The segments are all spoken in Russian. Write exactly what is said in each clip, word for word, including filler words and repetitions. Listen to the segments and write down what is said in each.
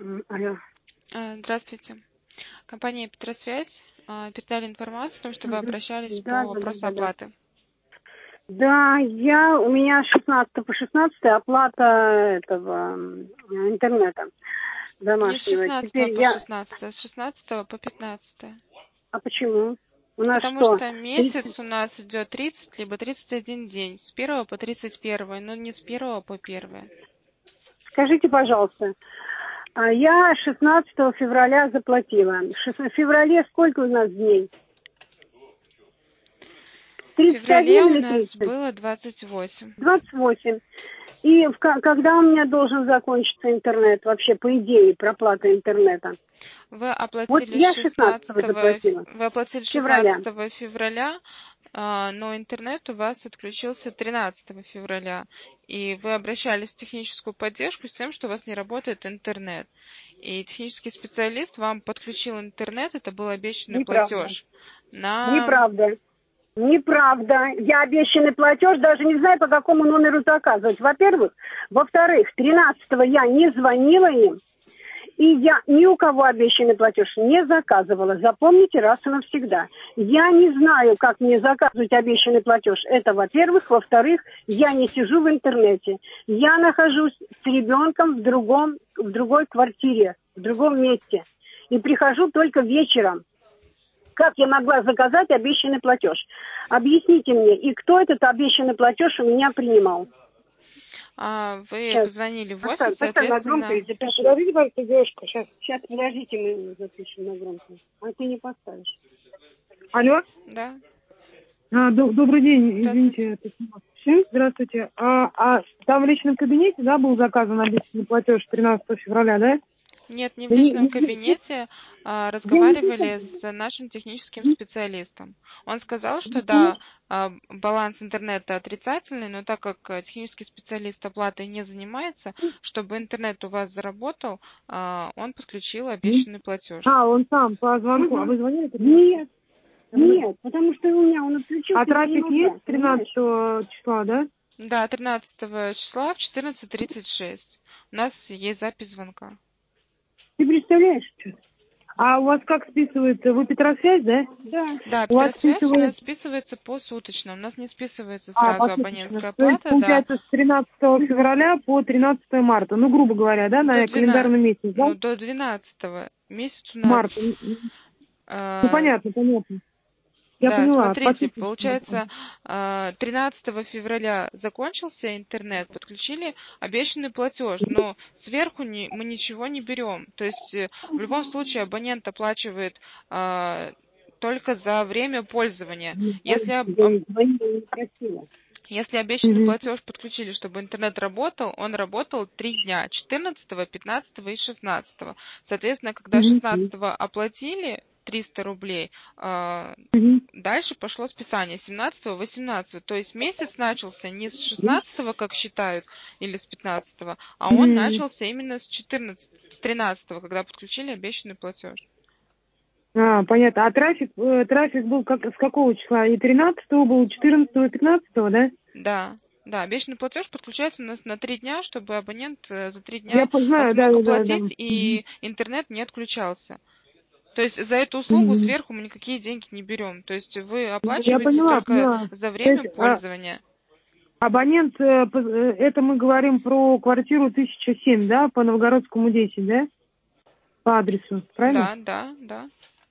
М, Алло. А, Здравствуйте. Компания «Петросвязь» а, передали информацию о том, что вы Мгм. обращались по Да, да, да, вопросу да, да. оплаты. Да, я, у меня с шестнадцатого по шестнадцатое оплата этого м, интернета Не с домашнего. шестнадцатого Теперь по я... шестнадцатое, а с шестнадцатого по пятнадцатое. А почему? У нас Потому что? что тридцать месяц у нас идет тридцать либо тридцать один день, с первого по тридцать первое, но не с первого по первое. Скажите, пожалуйста, а я шестнадцатого февраля заплатила. В феврале сколько у нас дней? В тридцать феврале один у или нас тридцать? было двадцать восемь. двадцать восемь. И в ка- когда у меня должен закончиться интернет, вообще, по идее, проплата интернета? Вы Вот оплатили я шестнадцатого шестнадцатого, заплатила, вы оплатили февраля. шестнадцатого февраля, а, но интернет у вас отключился тринадцатого февраля, и вы обращались в техническую поддержку с тем, что у вас не работает интернет. И технический специалист вам подключил интернет, это был обещанный Неправда. платеж на... Неправда. Неправда. Я обещанный платеж даже не знаю, по какому номеру заказывать. Во-первых. Во-вторых, тринадцатого я не звонила им, и я ни у кого обещанный платеж не заказывала. Запомните раз и навсегда. Я не знаю, как мне заказывать обещанный платеж. Это во-первых. Во-вторых, я не сижу в интернете. Я нахожусь с ребенком в другом, в другой квартире, в другом месте. И прихожу только вечером. Как я могла заказать обещанный платеж? Объясните мне, и кто этот обещанный платеж у меня принимал? а, Вы Сейчас. позвонили в Поставь, офис, поставь на громкое соответственно... и запиши. Подождите, пожалуйста, девушка, сейчас. Сейчас, подождите, мы запишем на громкое. А ты не поставишь. Алло? Да, А, до- добрый день, здравствуйте. извините. это Всем здравствуйте. А, а там в личном кабинете, да, был заказан обещанный платеж тринадцатого февраля, да? Нет, не в Я не, личном не- не- кабинете, а, я не разговаривали с нашим техническим знаю. специалистом. Он сказал, что да, а, баланс интернета отрицательный, но так как э, технический специалист оплатой не занимается, чтобы интернет у вас заработал, а, он подключил обещанный платеж. А, он сам по звонку. А вы звонили? Нет, нет, потому что у меня он отключился. А трафик есть тринадцатого числа, да? Да, тринадцатого числа в четырнадцать тридцать шесть. У нас есть запись звонка. Ты представляешь, что? А у вас как списывается? Вы Петросвязь, да? Да. Да, У вас Петросвязь у нас списывает... списывается посуточно. У нас не списывается А, сразу посуточно. абонентская То есть, плата, да. получается, с тринадцатого февраля по тринадцатое марта. Ну, грубо говоря, да, До на двенадцатого, календарный месяц, да? ну, до двенадцатого. Месяц у нас, Марта. Ну, э, понятно, понятно. Я да, поняла. смотрите, Посуточно. получается, э, тринадцатого февраля закончился интернет, подключили обещанный платеж, но сверху не, мы ничего не берем. То есть, э, в любом случае абонент оплачивает э, только за время пользования. Если об- Я не звонила, не просила. Если обещанный Мгм. платеж подключили, чтобы интернет работал, он работал три дня, четырнадцатого, пятнадцатого и шестнадцатого. Соответственно, когда Мгм. шестнадцатого оплатили триста рублей, э, Мгм. дальше пошло списание семнадцатого, восемнадцатого. То есть месяц начался не с шестнадцатого, как считают, или с пятнадцатого, а он Мгм. начался именно с четырнадцатого, с тринадцатого, когда подключили обещанный платеж. А, понятно. А трафик, э, трафик был как, с какого числа? И тринадцатого был, четырнадцатого, пятнадцатого, да? Да, да, обещанный платеж подключается у нас на три дня, чтобы абонент э, за три Я дня э, познаю, да, смог да, да, да. оплатить Мгм. и интернет не отключался. То есть за эту услугу Мгм. сверху мы никакие деньги не берем. То есть вы Я оплачиваете поняла, только поняла. за То есть время а, пользования. абонент, э, по- э, это мы говорим про квартиру тысяча семь, да, по Новгородскому десять, да? По адресу, правильно? Да, да, да,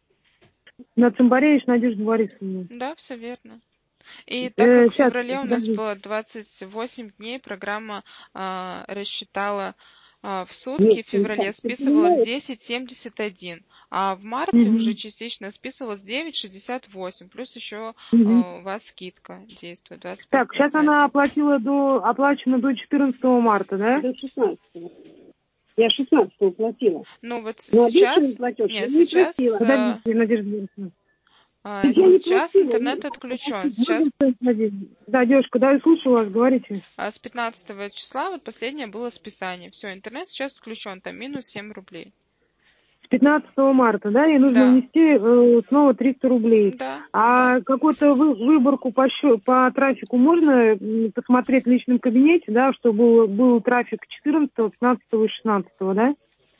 На Цымбаревич Надежда Борисовна. да, все верно. И так Э, как в сейчас, феврале у нас подожди. было двадцать восемь дней, программа а, рассчитала а, в Нет, сутки, в ты, феврале ты списывалось понимаешь? десять семьдесят один, а в марте уже Мгм. частично списывалось девять шестьдесят восемь, плюс еще Мгм. а, у вас скидка действует двадцать пять Так, сейчас она процентов. оплатила до, оплачена до четырнадцатого марта, да? До шестнадцатого. Я шестнадцатого платила. Ну вот Но сейчас, обещанный платеж я нет, не сейчас, просила. Подождите, а, Надежда Борисовна. а, Я не сейчас просила. интернет отключен. Сейчас Да, девушка, да, я слушаю вас, говорите. а, с пятнадцатого числа, вот последнее было списание. Все, интернет сейчас отключен, там минус семь рублей. С пятнадцатого марта, да, и нужно Да, внести э, снова триста рублей. да, да. А какую-то вы, выборку по, счё- по трафику можно м, посмотреть в личном кабинете, да, что был, был трафик четырнадцатого, пятнадцатого и шестнадцатого, да?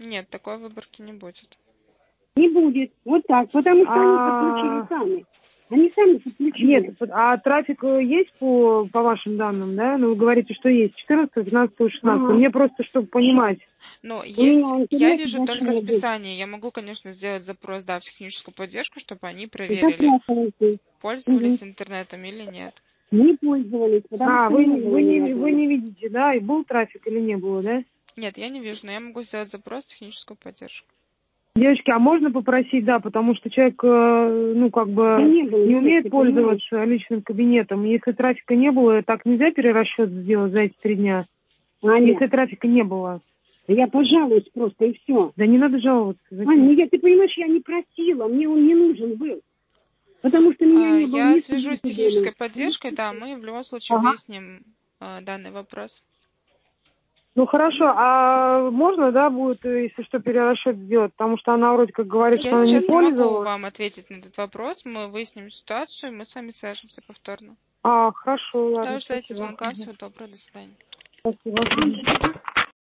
Нет, такой выборки не будет. Не будет. Вот так. Потому что они А, подключили сами. Они сами подключили. Нет, а трафик э, есть по, по вашим данным, да? Ну, вы говорите, что есть четырнадцатого, пятнадцатого, шестнадцатого. Ага. Мне просто, чтобы понимать. Но У есть, меня я интернет вижу больше только не будет. списание. Я могу, конечно, сделать запрос, да, в техническую поддержку, чтобы они проверили, Запрашивайте. пользовались Мгм. интернетом или нет. Не пользовались, потому А, что вы, не не- было вы, ни не, разу. вы не видите, да? И был трафик или не было, да? Нет, я не вижу, но я могу сделать запрос в техническую поддержку. Девочки, а можно попросить, да, потому что человек, э, ну, как бы Да не было, не нет, умеет ты пользоваться личным кабинетом. Если трафика не было, так нельзя перерасчет сделать за эти три дня, Аня, если трафика не было. я пожалуюсь просто, и все. Да не надо жаловаться. Зачем? Аня, ну я, ты понимаешь, я не просила, мне он не нужен был. Потому что меня А, не было Я ни свяжусь с свидетелей. технической поддержкой, да, мы в любом случае Ага. выясним а, данный вопрос. Ну хорошо, а можно, да, будет, э, если что, перерасчет сделать? Потому что она вроде как говорит, Я что она не сейчас не могу пользовалась. вам ответить на этот вопрос, мы выясним ситуацию, и мы с вами свяжемся повторно. А, хорошо, Да, ладно, ждайте спасибо. звонка, всего доброго, до свидания. Спасибо.